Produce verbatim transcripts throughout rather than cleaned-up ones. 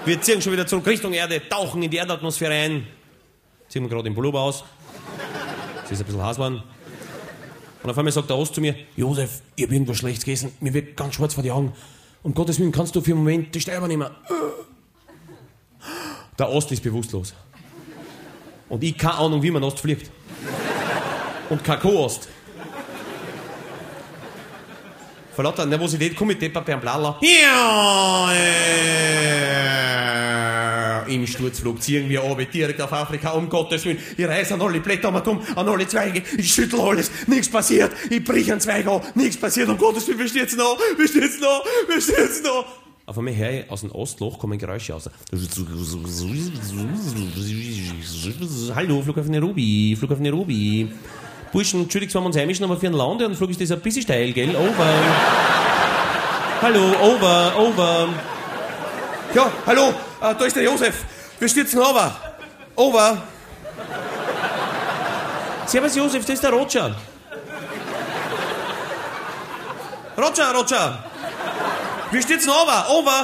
Wir ziehen schon wieder zurück Richtung Erde, tauchen in die Erdatmosphäre ein. Ziehen wir gerade den Pullover aus. Es ist ein bisschen heiß geworden. Und auf einmal sagt der Ost zu mir, Josef, ich hab irgendwas Schlechtes gegessen, mir wird ganz schwarz vor die Augen. Um Gottes Willen, kannst du für einen Moment die Steuerbahn nehmen? Der Ost ist bewusstlos. Und ich keine Ahnung, wie man Ost fliegt. Und kein Co-Ost. Vor lauter Nervosität komme ich deppert beim Blala. Ja, äh, im Sturzflug ziehen wir runter, direkt auf Afrika, um Gottes Willen. Ich reiß an alle Blätter am Atom, an alle Zweige, ich schüttel alles, nichts passiert, ich brich einen Zweig an, nichts passiert, um Gottes Willen, wie steht's noch, wie steht's noch, wie steht's noch? Auf einmal höre ich aus dem Ostloch kommen Geräusche raus. Hallo, Flughafen Nairobi, Flughafen Nairobi. Burschen, entschuldigt, wir haben uns heimischen, aber für einen Land, und Flug ist das ein bisschen steil, gell? Over. Hallo, over, over. Ja, hallo, äh, da ist der Josef. Wir stürzen over. Over. Servus, Josef, das ist der Roger. Roger, Roger. Wir stürzen over, over.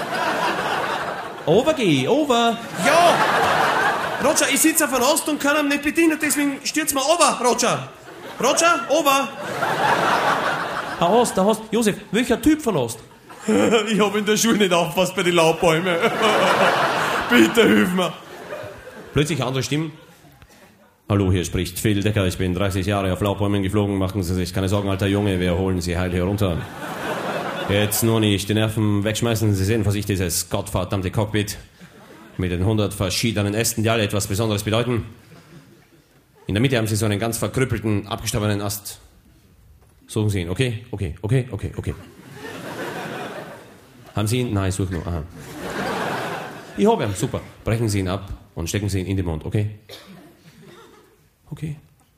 Over geh, over. Ja. Roger, ich sitze auf einem Ast und kann ihn nicht bedienen, deswegen stürzt mir over, Roger. Roger, over. Der Ast, der Ast. Josef, welcher Typ von Ast? Ich hab in der Schule nicht aufgepasst bei den Laubbäumen. Bitte hilf mir. Plötzlich andere Stimmen. Hallo, hier spricht Phil Decker, ich bin dreißig Jahre auf Laubbäumen geflogen. Machen Sie sich keine Sorgen, alter Junge, wir holen Sie heil hier runter. Jetzt nur nicht die Nerven wegschmeißen. Sie sehen vor sich dieses gottverdammte Cockpit mit den hundert verschiedenen Ästen, die alle etwas Besonderes bedeuten. In der Mitte haben Sie so einen ganz verkrüppelten, abgestorbenen Ast. Suchen Sie ihn, okay, okay, okay, okay, okay. Haben Sie ihn? Nein, such nur. Aha. Ich habe ihn, super. Brechen Sie ihn ab und stecken Sie ihn in den Mund, okay? Okay.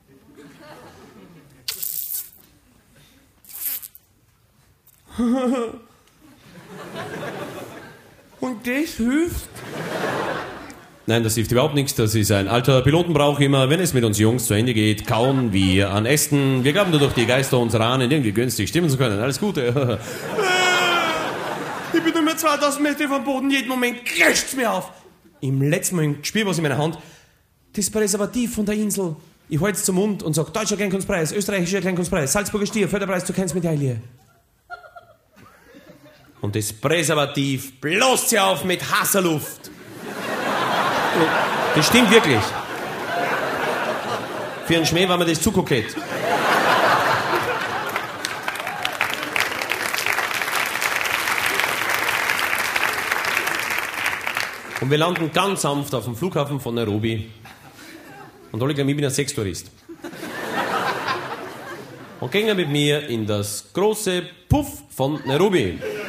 Und das hilft? Nein, das hilft überhaupt nichts. Das ist ein alter Pilotenbrauch immer. Wenn es mit uns Jungs zu Ende geht, kauen wir an Ästen. Wir glauben nur durch die Geister unserer Ahnen irgendwie günstig stimmen zu können. Alles Gute. Ich bin nur mehr zweitausend Meter vom Boden. Jeden Moment crasht's mir auf. Im letzten Moment spür was in meiner Hand. Das Präservativ von der Insel. Ich halte es zum Mund und sage, Deutscher Kleinkunstpreis, Österreichischer Kleinkunstpreis, Salzburger Stier, Förderpreis zur Kennensmedaille. Und das Präservativ bläst sie auf mit heißer Luft. Das stimmt wirklich. Für einen Schmäh war mir das zu kokett. Und wir landen ganz sanft auf dem Flughafen von Nairobi. Und alle glauben, ich bin ein Sextourist. Und gehen mit mir in das große Puff von Nairobi.